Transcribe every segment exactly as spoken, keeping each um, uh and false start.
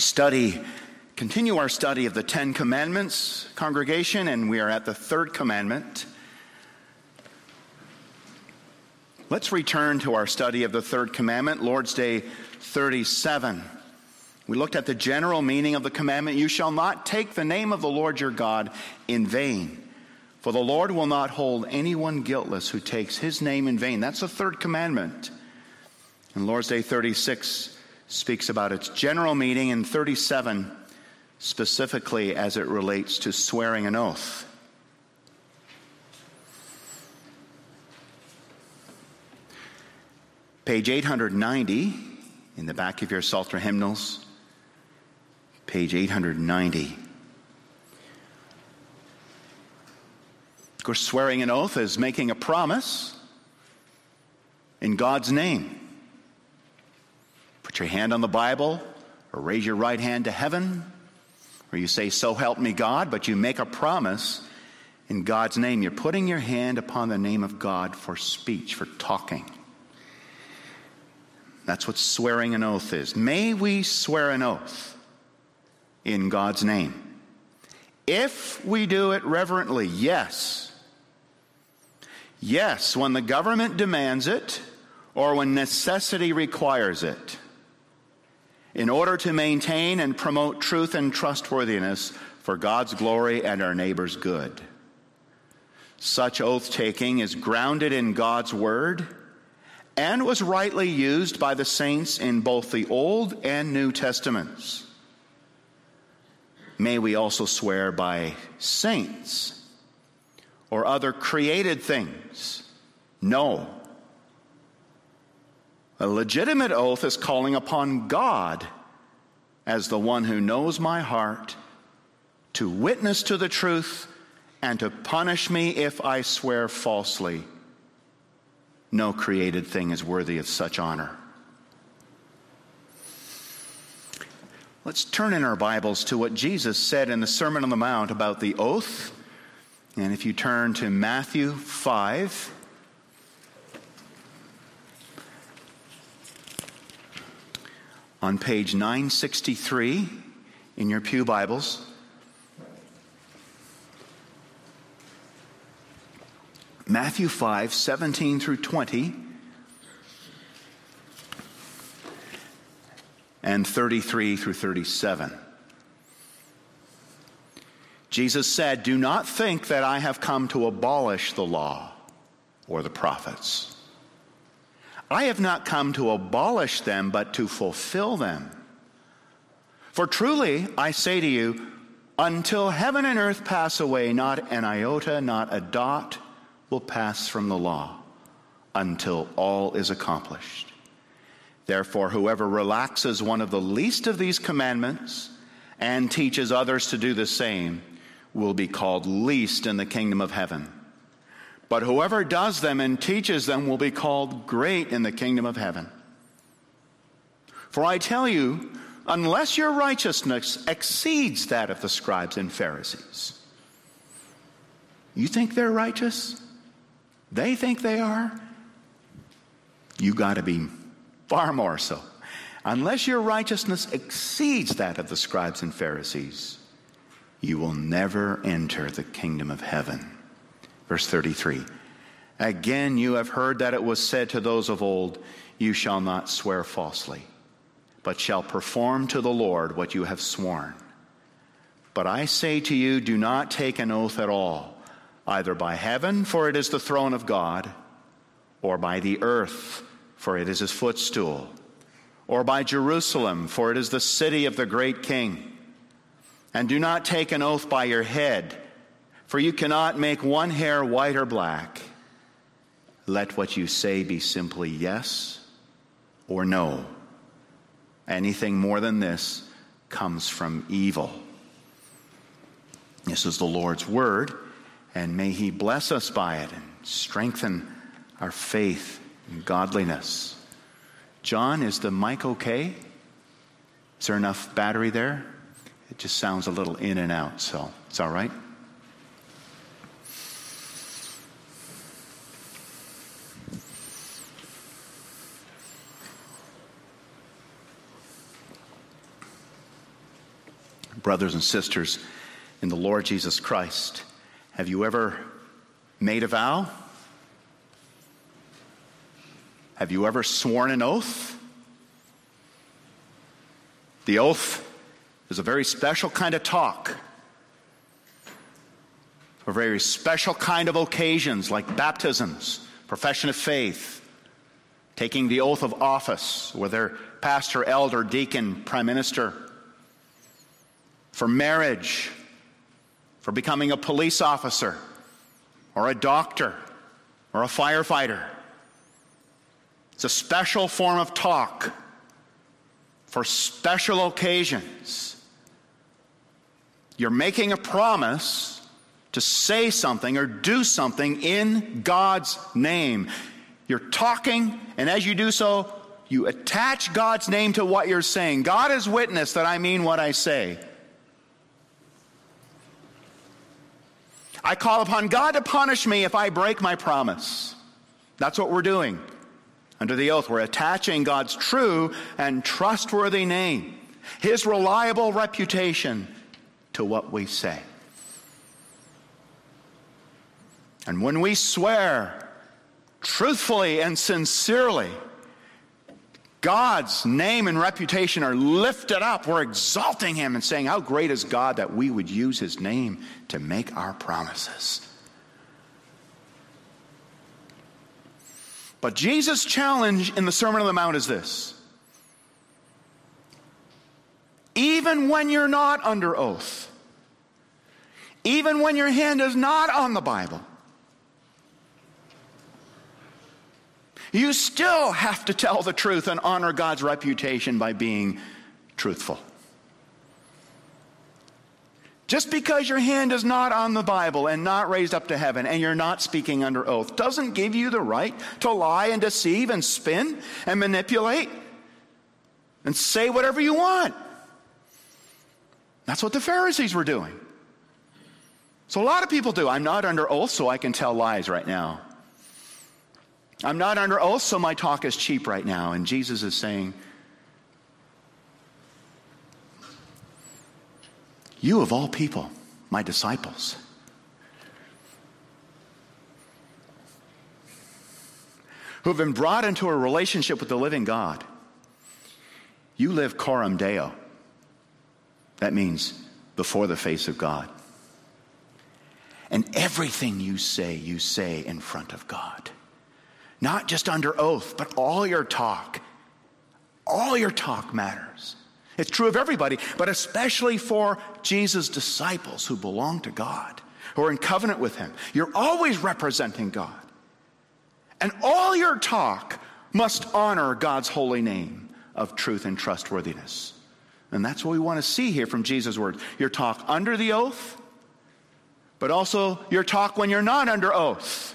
study, continue our study of the Ten Commandments, congregation, and we are at the third commandment. Let's return to our study of the third commandment, Lord's Day thirty-seven. We looked at the general meaning of the commandment, you shall not take the name of the Lord your God in vain, for the Lord will not hold anyone guiltless who takes his name in vain. That's the third commandment. And Lord's Day thirty-six speaks about its general meaning, and thirty-seven specifically as it relates to swearing an oath. Page eight hundred ninety in the back of your Psalter hymnals. Page eight hundred ninety. Of course, swearing an oath is making a promise in God's name. Put your hand on the Bible, or raise your right hand to heaven, or you say, so help me God, but you make a promise in God's name. You're putting your hand upon the name of God for speech, for talking. That's what swearing an oath is. May we swear an oath in God's name. If we do it reverently, yes. Yes, when the government demands it, or when necessity requires it, in order to maintain and promote truth and trustworthiness for God's glory and our neighbor's good. Such oath-taking is grounded in God's word and was rightly used by the saints in both the Old and New Testaments. May we also swear by saints or other created things? No. A legitimate oath is calling upon God as the one who knows my heart to witness to the truth and to punish me if I swear falsely. No created thing is worthy of such honor. Let's turn in our Bibles to what Jesus said in the Sermon on the Mount about the oath. And if you turn to Matthew five, on page nine sixty-three in your pew Bibles, Matthew five, seventeen through twenty, and thirty-three through thirty-seven. Jesus said, do not think that I have come to abolish the law or the prophets. I have not come to abolish them, but to fulfill them. For truly, I say to you, until heaven and earth pass away, not an iota, not a dot will pass from the law, until all is accomplished. Therefore, whoever relaxes one of the least of these commandments and teaches others to do the same will be called least in the kingdom of heaven. But whoever does them and teaches them will be called great in the kingdom of heaven. For I tell you, unless your righteousness exceeds that of the scribes and Pharisees. You think they're righteous? They think they are? You got to be far more so. Unless your righteousness exceeds that of the scribes and Pharisees, you will never enter the kingdom of heaven. Verse thirty-three. Again, you have heard that it was said to those of old, you shall not swear falsely, but shall perform to the Lord what you have sworn. But I say to you, do not take an oath at all, either by heaven, for it is the throne of God, or by the earth, for it is his footstool, or by Jerusalem, for it is the city of the great king. And do not take an oath by your head, for you cannot make one hair white or black. Let what you say be simply yes or no. Anything more than this comes from evil. This is the Lord's word, and may he bless us by it and strengthen our faith and godliness. John, is the mic okay? Is there enough battery there? It just sounds a little in and out, so it's all right. Brothers and sisters in the Lord Jesus Christ, have you ever made a vow? Have you ever sworn an oath? The oath is a very special kind of talk for very special kind of occasions like baptisms, profession of faith, taking the oath of office, whether pastor, elder, deacon, prime minister, for marriage, for becoming a police officer, or a doctor, or a firefighter. It's a special form of talk for special occasions. You're making a promise to say something or do something in God's name. You're talking, and as you do so, you attach God's name to what you're saying. God is witness that I mean what I say. I call upon God to punish me if I break my promise. That's what we're doing. Under the oath, we're attaching God's true and trustworthy name, His reliable reputation, to what we say. And when we swear truthfully and sincerely, God's name and reputation are lifted up. We're exalting Him and saying, how great is God that we would use His name to make our promises. But Jesus' challenge in the Sermon on the Mount is this: even when you're not under oath, even when your hand is not on the Bible, you still have to tell the truth and honor God's reputation by being truthful. Just because your hand is not on the Bible and not raised up to heaven and you're not speaking under oath doesn't give you the right to lie and deceive and spin and manipulate and say whatever you want. That's what the Pharisees were doing. So a lot of people do. I'm not under oath, so I can tell lies right now. I'm not under oath, so my talk is cheap right now. And Jesus is saying, you of all people, my disciples, who have been brought into a relationship with the living God, you live coram Deo. That means before the face of God. And everything you say, you say in front of God. Not just under oath, but all your talk. All your talk matters. It's true of everybody, but especially for Jesus' disciples who belong to God, who are in covenant with Him. You're always representing God. And all your talk must honor God's holy name of truth and trustworthiness. And that's what we want to see here from Jesus' words. Your talk under the oath, but also your talk when you're not under oath.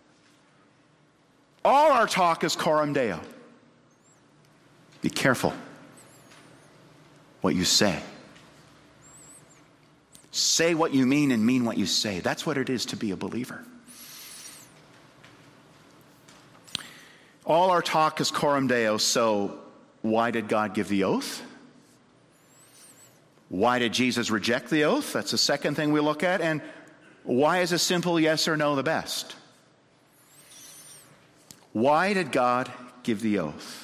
All our talk is coram Deo. Be careful what you say. Say what you mean and mean what you say. That's what it is to be a believer. All our talk is coram Deo, so why did God give the oath? Why did Jesus reject the oath? That's the second thing we look at. And why is a simple yes or no the best? Why did God give the oath?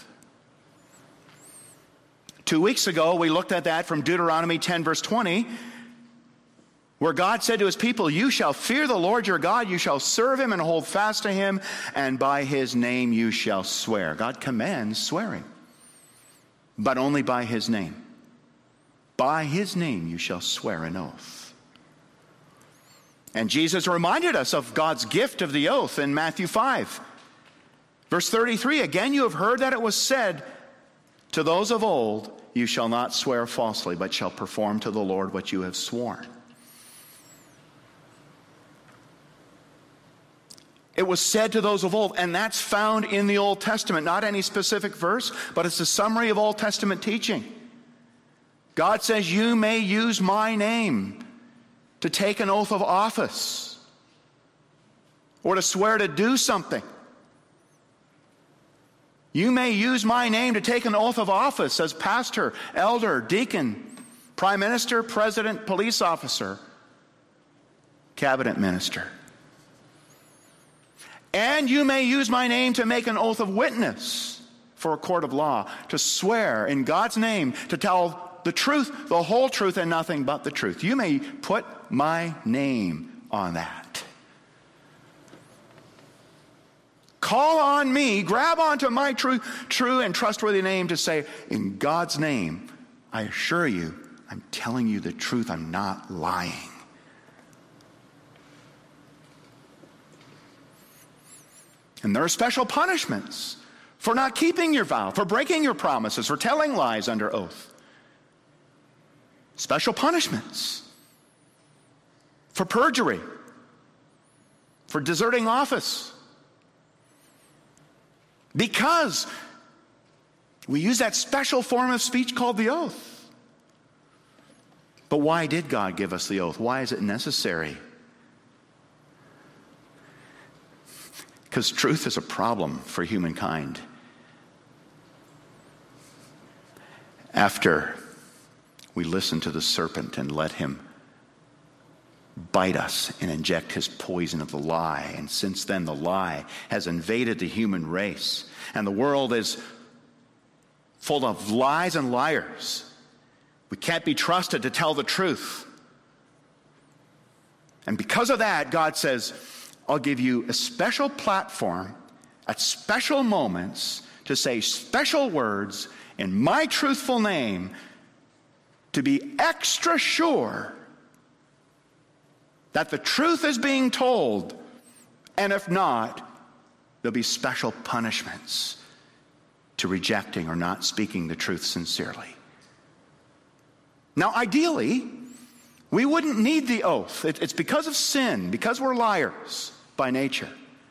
Two weeks ago, we looked at that from Deuteronomy ten, verse twenty, where God said to His people, you shall fear the Lord your God, you shall serve Him and hold fast to Him, and by His name you shall swear. God commands swearing, but only by His name. By His name you shall swear an oath. And Jesus reminded us of God's gift of the oath in Matthew five. Verse thirty-three, again you have heard that it was said to those of old, you shall not swear falsely, but shall perform to the Lord what you have sworn. It was said to those of old, and that's found in the Old Testament, not any specific verse, but it's a summary of Old Testament teaching. God says, you may use my name to take an oath of office or to swear to do something. You may use my name to take an oath of office as pastor, elder, deacon, Prime minister, president, police officer, cabinet minister. And you may use my name to make an oath of witness for a court of law, to swear in God's name to tell the truth, the whole truth, and nothing but the truth. You may put my name on that. Call on me, grab onto my true, true and trustworthy name to say, in God's name, I assure you, I'm telling you the truth, I'm not lying. And there are special punishments for not keeping your vow, for breaking your promises, for telling lies under oath. Special punishments for perjury, for deserting office. Because we use that special form of speech called the oath. But why did God give us the oath? Why is it necessary? Because truth is a problem for humankind. After we listened to the serpent and let him bite us and inject his poison of the lie, and since then the lie has invaded the human race, and the world is full of lies and liars. We can't be trusted to tell the truth. And because of that, God says, I'll give you a special platform at special moments to say special words in my truthful name to be extra sure that the truth is being told, and if not, there'll be special punishments to rejecting or not speaking the truth sincerely. Now, ideally, we wouldn't need the oath. It's because of sin, because we're liars by nature.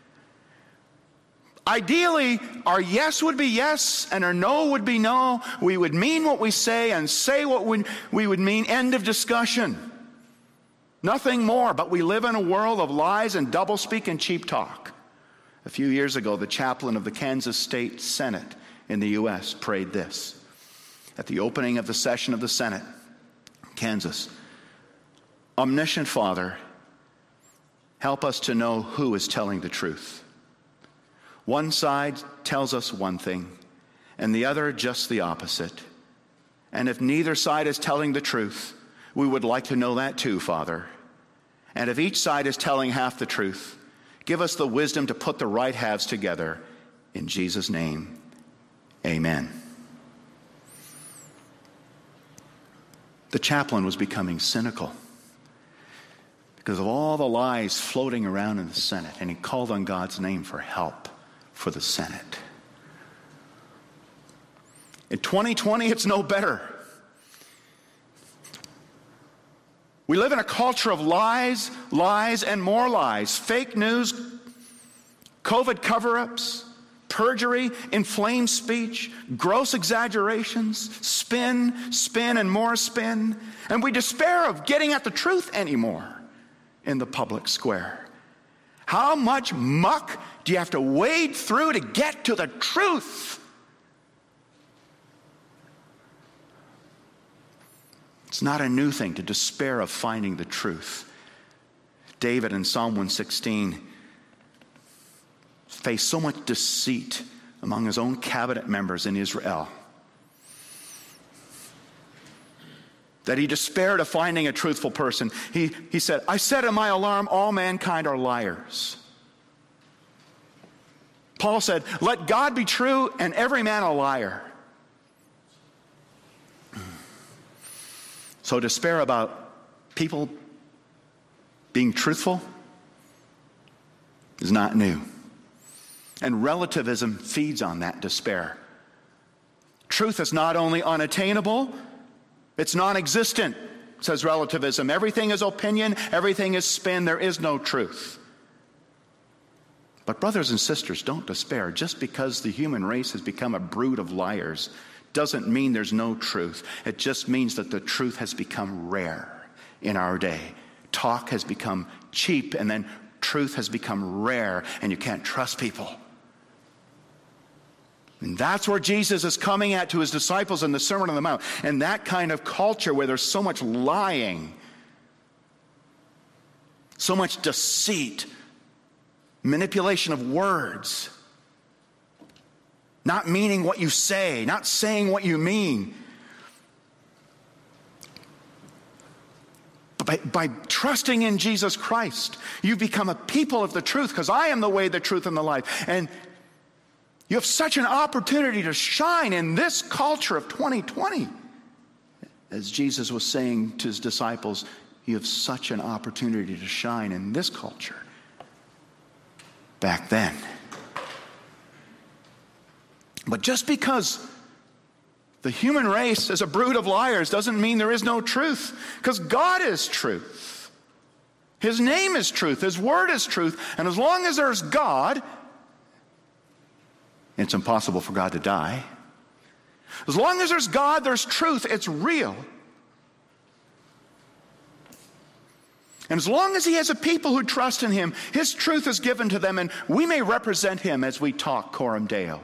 Ideally, our yes would be yes and our no would be no. We would mean what we say and say what we would mean. End of discussion. Nothing more, but we live in a world of lies and doublespeak and cheap talk. A few years ago, the chaplain of the Kansas State Senate in the U S prayed this. At the opening of the session of the Senate, Kansas, Omniscient Father, help us to know who is telling the truth. One side tells us one thing, and the other just the opposite. And if neither side is telling the truth, we would like to know that too, Father. And if each side is telling half the truth, give us the wisdom to put the right halves together. In Jesus' name, amen. The chaplain was becoming cynical because of all the lies floating around in the Senate, and he called on God's name for help for the Senate. In twenty twenty, it's no better. We live in a culture of lies, lies, and more lies. Fake news, COVID cover-ups, perjury, inflamed speech, gross exaggerations, spin, spin, and more spin. And we despair of getting at the truth anymore in the public square. How much muck do you have to wade through to get to the truth? It's not a new thing to despair of finding the truth. David in Psalm one sixteen faced so much deceit among his own cabinet members in Israel that he despaired of finding a truthful person. He, he said, I said in my alarm, all mankind are liars. Paul said, let God be true and every man a liar. So despair about people being truthful is not new. And relativism feeds on that despair. Truth is not only unattainable, it's non-existent, says relativism. Everything is opinion, everything is spin, there is no truth. But brothers and sisters, don't despair. Just because the human race has become a brood of liars doesn't mean there's no truth. It just means that the truth has become rare in our day. Talk has become cheap, and then truth has become rare, and you can't trust people. And that's where Jesus is coming at to his disciples in the Sermon on the Mount. And that kind of culture where there's so much lying, so much deceit, manipulation of words, not meaning what you say, not saying what you mean. But by, by trusting in Jesus Christ, you become a people of the truth, because I am the way, the truth, and the life. And you have such an opportunity to shine in this culture of twenty twenty. As Jesus was saying to his disciples, you have such an opportunity to shine in this culture back then. But just because the human race is a brood of liars doesn't mean there is no truth, because God is truth. His name is truth. His word is truth. And as long as there's God, it's impossible for God to die. As long as there's God, there's truth. It's real. And as long as he has a people who trust in him, his truth is given to them, and we may represent him as we talk Coram Deo.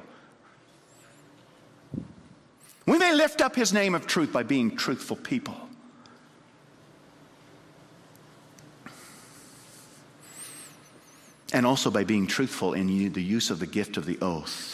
We may lift up his name of truth by being truthful people. And also by being truthful in the use of the gift of the oath.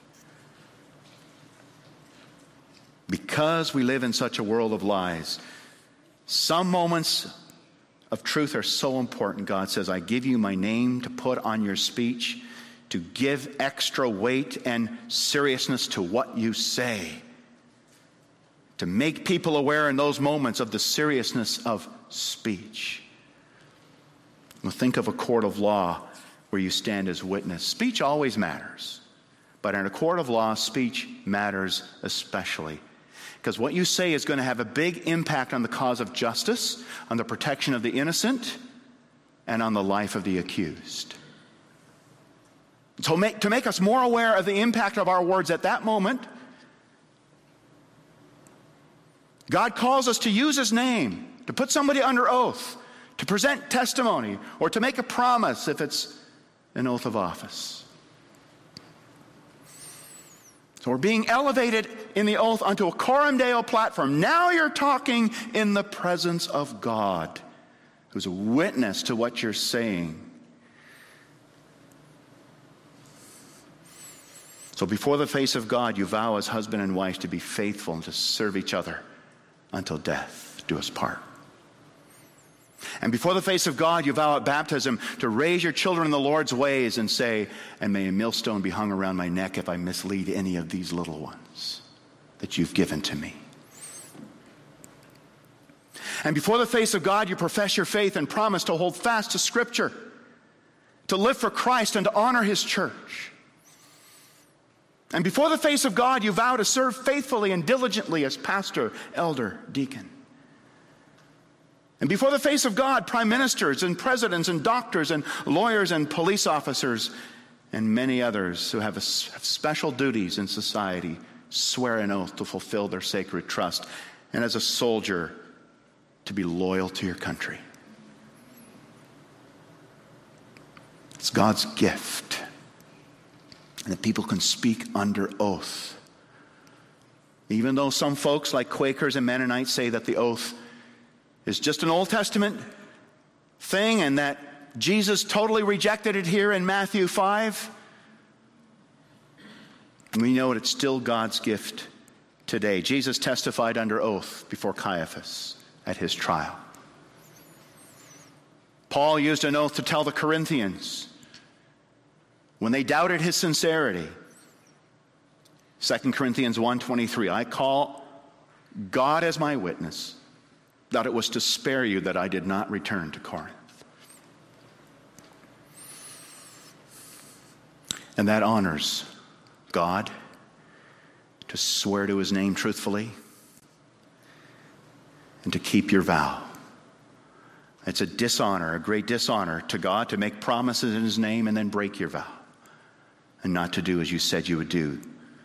Because we live in such a world of lies, some moments of truth are so important. God says, I give you my name to put on your speech, to give extra weight and seriousness to what you say, to make people aware in those moments of the seriousness of speech. Well, think of a court of law where you stand as witness. Speech always matters, but in a court of law, speech matters especially. Because what you say is going to have a big impact on the cause of justice, on the protection of the innocent, and on the life of the accused. So make, to make us more aware of the impact of our words at that moment, God calls us to use his name, to put somebody under oath, to present testimony, or to make a promise if it's an oath of office. So we're being elevated in the oath onto a Coram Deo platform. Now you're talking in the presence of God, who's a witness to what you're saying. So before the face of God, you vow as husband and wife to be faithful and to serve each other until death do us part. And before the face of God, you vow at baptism to raise your children in the Lord's ways and say, and may a millstone be hung around my neck if I mislead any of these little ones that you've given to me. And before the face of God, you profess your faith and promise to hold fast to Scripture, to live for Christ and to honor his church. And before the face of God, you vow to serve faithfully and diligently as pastor, elder, deacon. And before the face of God, prime ministers and presidents and doctors and lawyers and police officers and many others who have, a, have special duties in society swear an oath to fulfill their sacred trust, and as a soldier to be loyal to your country. It's God's gift, and that people can speak under oath. Even though some folks like Quakers and Mennonites say that the oath is just an Old Testament thing and that Jesus totally rejected it here in Matthew five, we know it's still God's gift today. Jesus testified under oath before Caiaphas at his trial. Paul used an oath to tell the Corinthians when they doubted his sincerity. Second Corinthians one twenty-three, I call God as my witness that it was to spare you that I did not return to Corinth. And that honors God, to swear to his name truthfully and to keep your vow. It's a dishonor, a great dishonor to God to make promises in his name and then break your vow and not to do as you said you would do.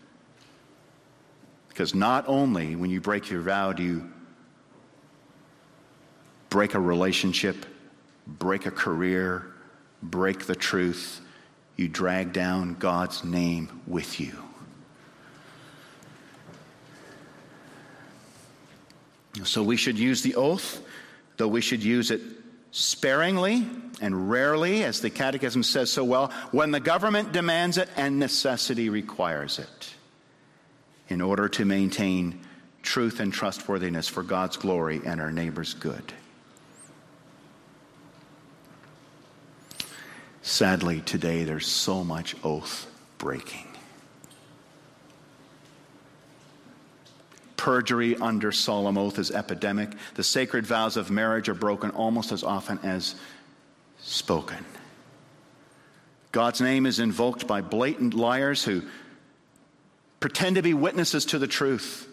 Because not only when you break your vow do you break a relationship, break a career, break the truth, you drag down God's name with you. So we should use the oath, though we should use it sparingly and rarely, as the Catechism says so well, when the government demands it and necessity requires it, in order to maintain truth and trustworthiness for God's glory and our neighbor's good. Sadly, today there's so much oath breaking. Perjury under solemn oath is epidemic. The sacred vows of marriage are broken almost as often as spoken. God's name is invoked by blatant liars who pretend to be witnesses to the truth.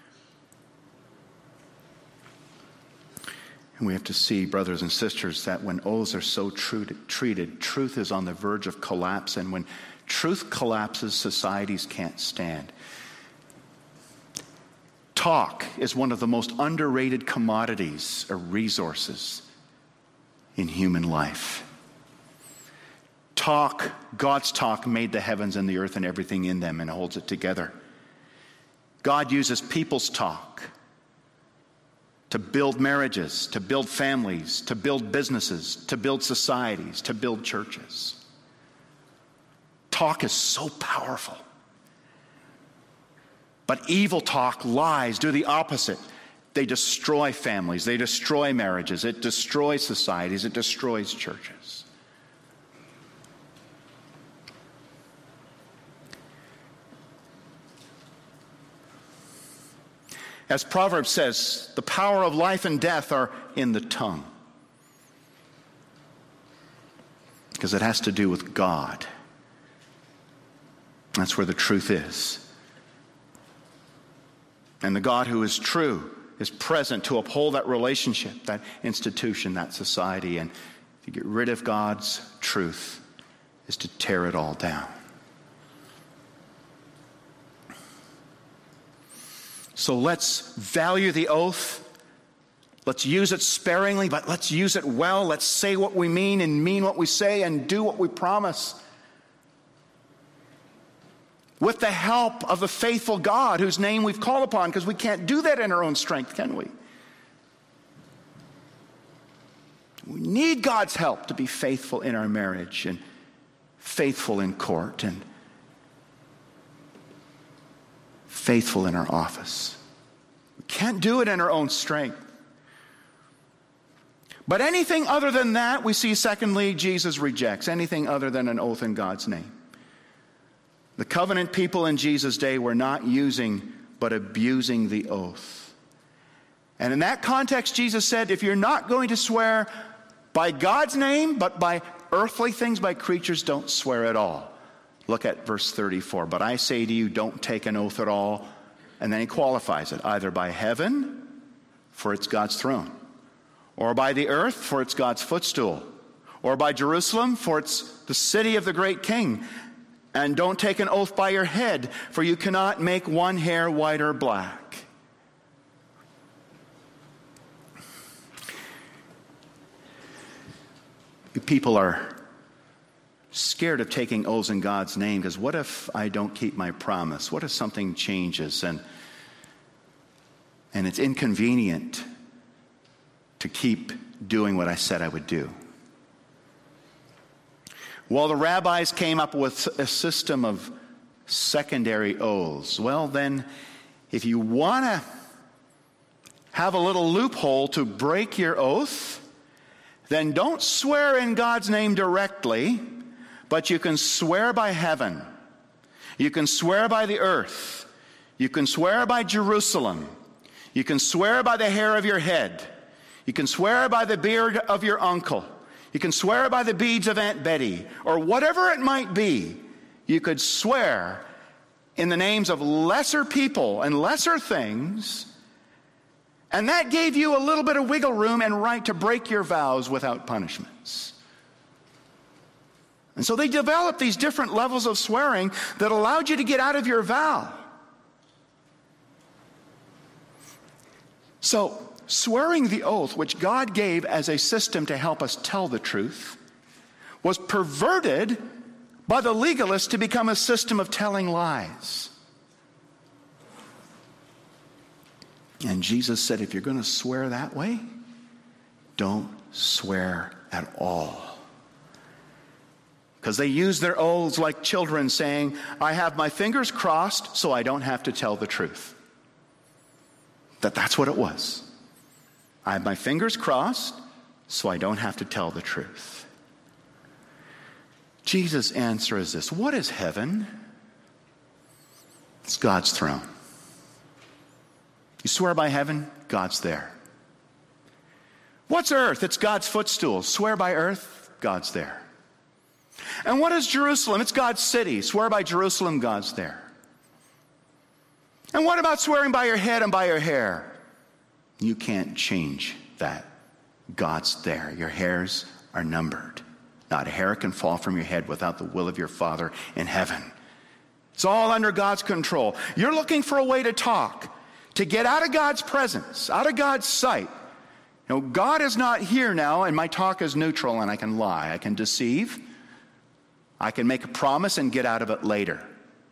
And we have to see, brothers and sisters, that when oaths are so treated, truth is on the verge of collapse. And when truth collapses, societies can't stand. Talk is one of the most underrated commodities or resources in human life. Talk, God's talk made the heavens and the earth and everything in them and holds it together. God uses people's talk to build marriages, to build families, to build businesses, to build societies, to build churches. Talk is so powerful. But evil talk, lies, do the opposite. They destroy families. They destroy marriages. It destroys societies. It destroys churches. As Proverbs says, the power of life and death are in the tongue. Because it has to do with God. That's where the truth is. And the God who is true is present to uphold that relationship, that institution, that society. And to get rid of God's truth is to tear it all down. So let's value the oath. Let's use it sparingly, but let's use it well. Let's say what we mean and mean what we say and do what we promise. With the help of the faithful God whose name we've called upon, because we can't do that in our own strength, can we? We need God's help to be faithful in our marriage and faithful in court and faithful in our office. We can't do it in our own strength. But anything other than that, we see, secondly, Jesus rejects. Anything other than an oath in God's name. The covenant people in Jesus' day were not using but abusing the oath. And in that context, Jesus said, if you're not going to swear by God's name, but by earthly things, by creatures, don't swear at all. Look at verse thirty-four. But I say to you, don't take an oath at all. And then he qualifies it. Either by heaven, for it's God's throne. Or by the earth, for it's God's footstool. Or by Jerusalem, for it's the city of the great king. And don't take an oath by your head, for you cannot make one hair white or black. People are scared of taking oaths in God's name, because what if I don't keep my promise? What if something changes and, and it's inconvenient to keep doing what I said I would do? Well, the rabbis came up with a system of secondary oaths. Well, then, if you want to have a little loophole to break your oath, then don't swear in God's name directly, but you can swear by heaven. You can swear by the earth. You can swear by Jerusalem. You can swear by the hair of your head. You can swear by the beard of your uncle. You can swear by the beads of Aunt Betty, or whatever it might be. You could swear in the names of lesser people and lesser things, and that gave you a little bit of wiggle room and right to break your vows without punishments. And so they developed these different levels of swearing that allowed you to get out of your vow. So, swearing the oath, which God gave as a system to help us tell the truth, was perverted by the legalists to become a system of telling lies. And Jesus said, if you're going to swear that way, don't swear at all. Because they use their oaths like children saying, I have my fingers crossed so I don't have to tell the truth. That that's what it was. I have my fingers crossed so I don't have to tell the truth. Jesus' answer is this: what is heaven? It's God's throne. You swear by heaven, God's there. What's earth? It's God's footstool. Swear by earth, God's there. And what is Jerusalem? It's God's city. Swear by Jerusalem, God's there. And what about swearing by your head and by your hair? You can't change that. God's there. Your hairs are numbered. Not a hair can fall from your head without the will of your Father in heaven. It's all under God's control. You're looking for a way to talk, to get out of God's presence, out of God's sight. You know, God is not here now, and my talk is neutral, and I can lie. I can deceive. I can make a promise and get out of it later.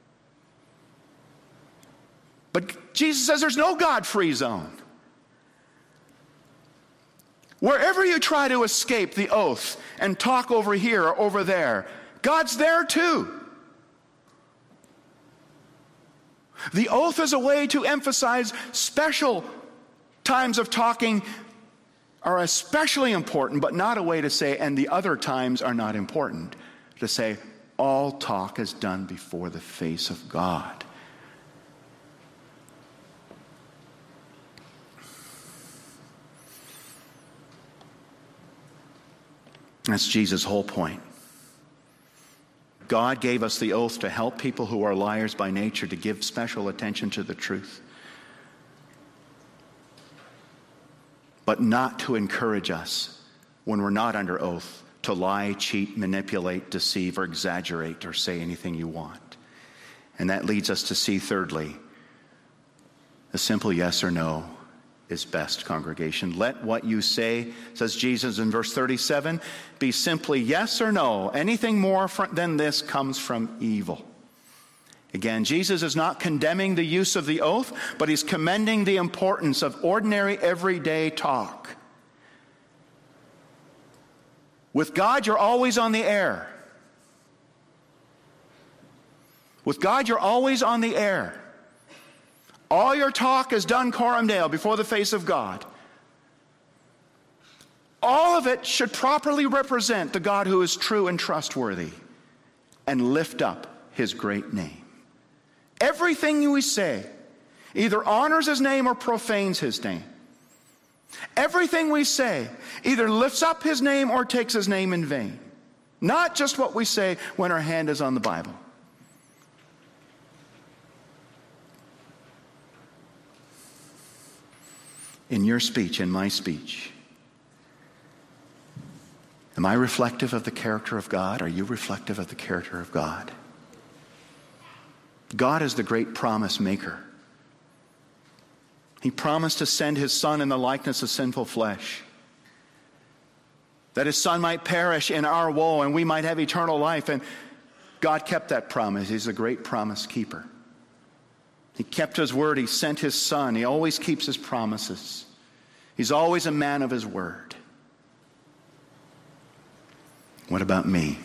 But Jesus says there's no God-free zone. Wherever you try to escape the oath and talk over here or over there, God's there too. The oath is a way to emphasize special times of talking are especially important, but not a way to say, and the other times are not important. To say, all talk is done before the face of God. That's Jesus' whole point. God gave us the oath to help people who are liars by nature to give special attention to the truth, but not to encourage us when we're not under oath to lie, cheat, manipulate, deceive, or exaggerate, or say anything you want. And that leads us to see, thirdly, a simple yes or no is best, congregation. Let what you say, says Jesus in verse thirty-seven, be simply yes or no. Anything more than this comes from evil. Again, Jesus is not condemning the use of the oath, but he's commending the importance of ordinary, everyday talk. With God, you're always on the air. With God, you're always on the air. All your talk is done coram Deo, before the face of God. All of it should properly represent the God who is true and trustworthy and lift up his great name. Everything we say either honors his name or profanes his name. Everything we say either lifts up his name or takes his name in vain. Not just what we say when our hand is on the Bible. In your speech, in my speech, am I reflective of the character of God? Are you reflective of the character of God? God is the great promise maker. He promised to send his Son in the likeness of sinful flesh, that his Son might perish in our woe and we might have eternal life. And God kept that promise. He's a great promise keeper. He kept his word. He sent his Son. He always keeps his promises. He's always a man of his word. What about me?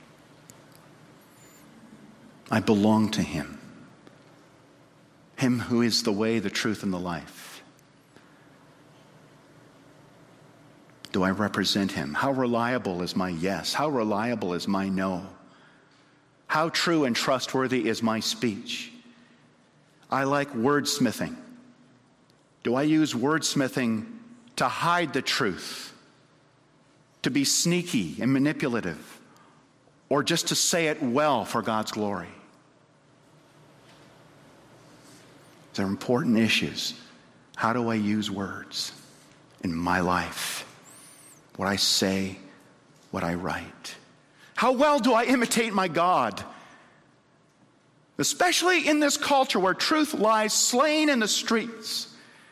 I belong to him. Him who is the way, the truth, and the life. Do I represent him? How reliable is my yes? How reliable is my no? How true and trustworthy is my speech? I like wordsmithing. Do I use wordsmithing to hide the truth? To be sneaky and manipulative? Or just to say it well for God's glory? They're important issues. How do I use words in my life? What I say, what I write. How well do I imitate my God? Especially in this culture where truth lies slain in the streets.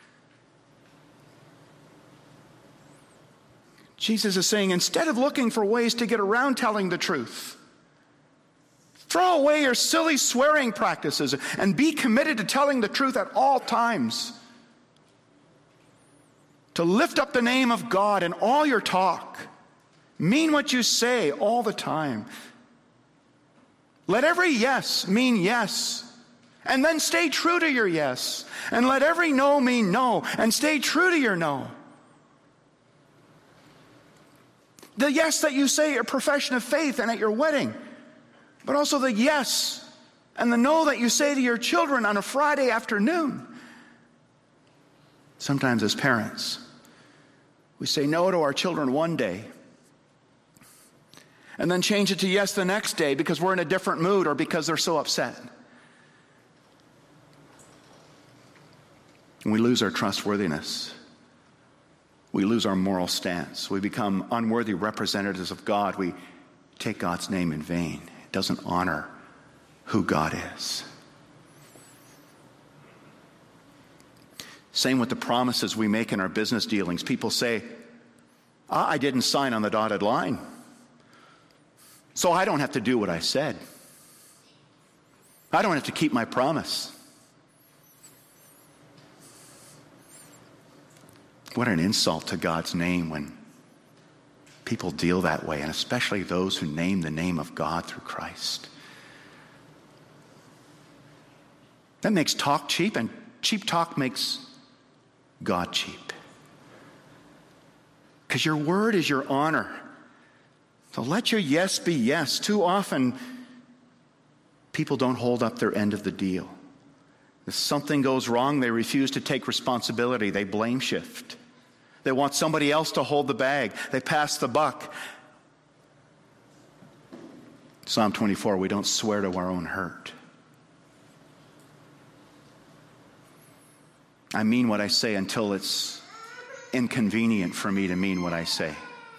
Jesus is saying, instead of looking for ways to get around telling the truth, throw away your silly swearing practices and be committed to telling the truth at all times. to lift up the name of God in all your talk. Mean what you say all the time. Let every yes mean yes, and then stay true to your yes. And let every no mean no, and stay true to your no. The yes that you say, a profession of faith and at your wedding, but also the yes and the no that you say to your children on a Friday afternoon. Sometimes as parents, we say no to our children one day and then change it to yes the next day because we're in a different mood or because they're so upset. And we lose our trustworthiness. We lose our moral stance. We become unworthy representatives of God. We take God's name in vain. It doesn't honor who God is. Same with the promises we make in our business dealings. People say, I didn't sign on the dotted line, so I don't have to do what I said. I don't have to keep my promise. What an insult to God's name when people deal that way, and especially those who name the name of God through Christ. That makes talk cheap, and cheap talk makes God cheap. Because your word is your honor. So let your yes be yes. Too often, people don't hold up their end of the deal. If something goes wrong, they refuse to take responsibility. They blame shift. They want somebody else to hold the bag. They pass the buck. Psalm twenty-four, we don't swear to our own hurt. I mean what I say until it's inconvenient for me to mean what I say.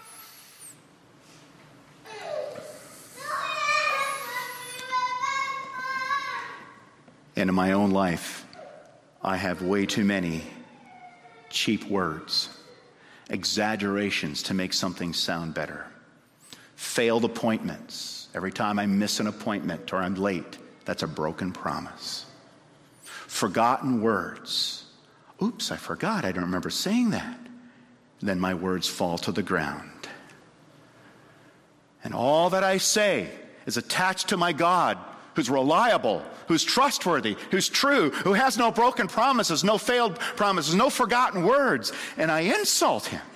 And in my own life, I have way too many cheap words, exaggerations to make something sound better, failed appointments. Every time I miss an appointment or I'm late, that's a broken promise. Forgotten words. Oops, I forgot. I don't remember saying that. Then my words fall to the ground. And all that I say is attached to my God, who's reliable, who's trustworthy, who's true, who has no broken promises, no failed promises, no forgotten words. And I insult him.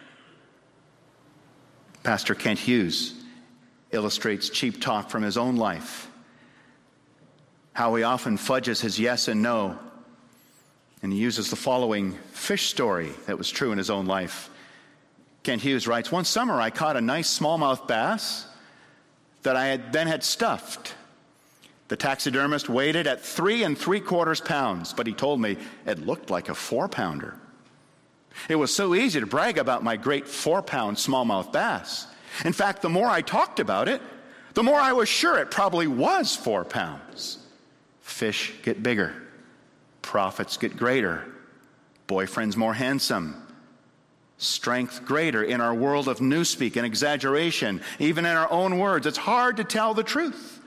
Pastor Kent Hughes illustrates cheap talk from his own life. How he often fudges his yes and no. And he uses the following fish story that was true in his own life. Kent Hughes writes, one summer I caught a nice smallmouth bass that I had then had stuffed. The taxidermist weighed it at three and three quarters pounds, but he told me it looked like a four pounder. It was so easy to brag about my great four pound smallmouth bass. In fact, the more I talked about it, the more I was sure it probably was four pounds. Fish get bigger. Profits get greater. Boyfriends more handsome. Strength greater in our world of newspeak and exaggeration. Even in our own words, it's hard to tell the truth.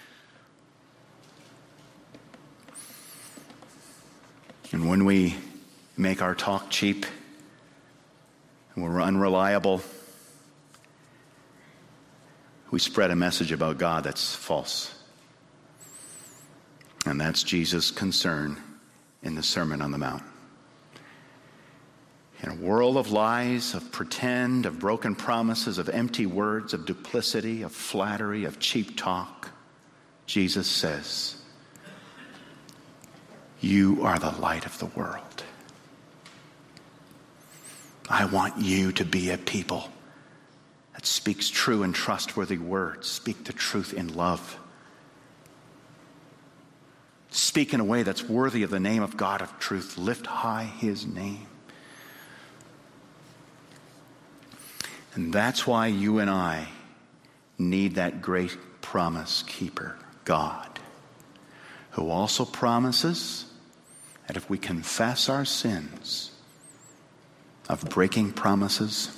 And when we make our talk cheap and we're unreliable, we spread a message about God that's false. And that's Jesus' concern in the Sermon on the Mount. In a world of lies, of pretend, of broken promises, of empty words, of duplicity, of flattery, of cheap talk, Jesus says, you are the light of the world. I want you to be a people that speaks true and trustworthy words, speak the truth in love. Speak in a way that's worthy of the name of God of truth. Lift high his name. And that's why you and I need that great promise keeper, God, who also promises that if we confess our sins of breaking promises,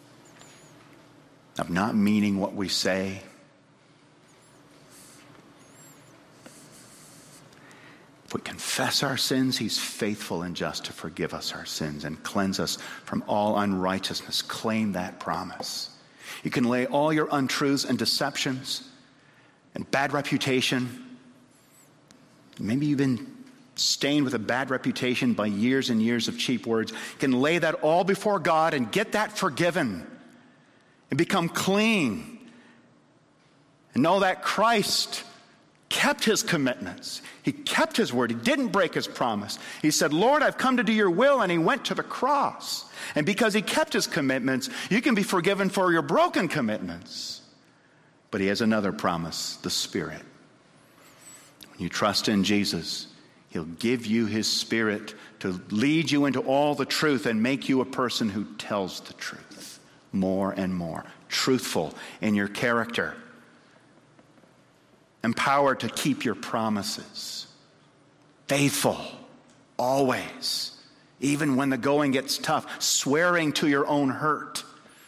of not meaning what we say, if we confess confess our sins, he's faithful and just to forgive us our sins and cleanse us from all unrighteousness. Claim that promise. You can lay all your untruths and deceptions and bad reputation. Maybe you've been stained with a bad reputation by years and years of cheap words. You can lay that all before God and get that forgiven and become clean. And know that Christ kept his commitments. He kept his word. He didn't break his promise. He said, Lord, I've come to do your will, and he went to the cross. And because he kept his commitments, you can be forgiven for your broken commitments. But he has another promise, the Spirit. When you trust in Jesus, he'll give you his Spirit to lead you into all the truth and make you a person who tells the truth more and more. Truthful in your character. Empowered to keep your promises. Faithful, always. Even when the going gets tough. Swearing to your own hurt.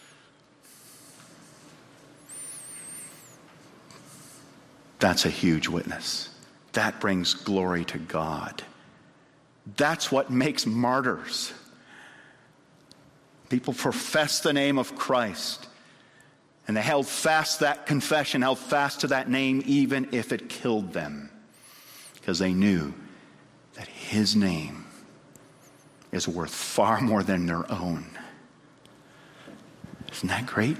That's a huge witness. That brings glory to God. That's what makes martyrs. People profess the name of Christ. And they held fast that confession, held fast to that name even if it killed them. Because they knew that his name is worth far more than their own. Isn't that great?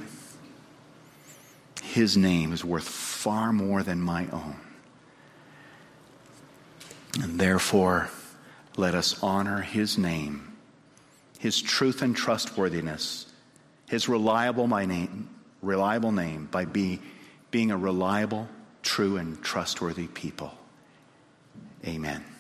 His name is worth far more than my own. And therefore, let us honor his name, his truth and trustworthiness, his reliable my name, reliable name by be, being a reliable, true, and trustworthy people. Amen.